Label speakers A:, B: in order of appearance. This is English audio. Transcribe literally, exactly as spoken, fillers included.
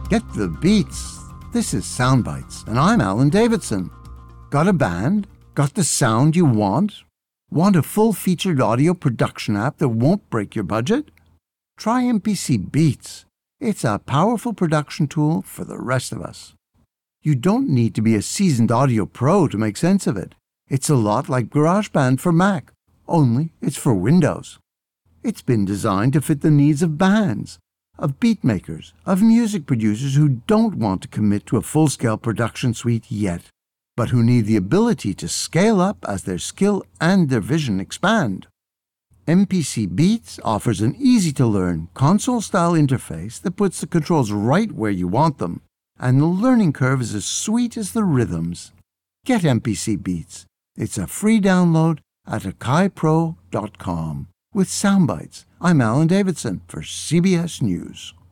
A: Get the beats. This is Soundbites, and I'm Alan Davidson. Got a band? Got the sound you want? Want a full-featured audio production app that won't break your budget? Try M P C Beats. It's a powerful production tool for the rest of us. You don't need to be a seasoned audio pro to make sense of it. It's a lot like GarageBand for Mac, only it's for Windows. It's been designed to fit the needs of bands, of beat makers, of music producers who don't want to commit to a full-scale production suite yet, but who need the ability to scale up as their skill and their vision expand. M P C Beats offers an easy-to-learn, console-style interface that puts the controls right where you want them, and the learning curve is as sweet as the rhythms. Get M P C Beats. It's a free download at akai pro dot com. With Soundbites, I'm Alan Davidson for C B S News.